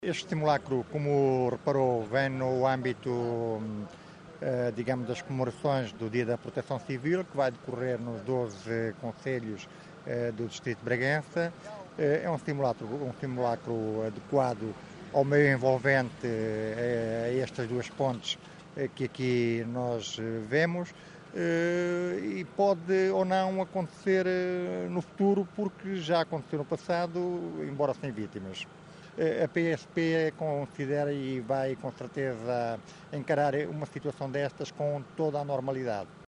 Este simulacro, como reparou, vem no âmbito, digamos, das comemorações do Dia da Proteção Civil, que vai decorrer nos 12 concelhos do Distrito de Bragança. É um simulacro adequado ao meio envolvente, a estas duas pontes que aqui nós vemos. E pode ou não acontecer no futuro, porque já aconteceu no passado, embora sem vítimas. A PSP considera e vai com certeza encarar uma situação destas com toda a normalidade.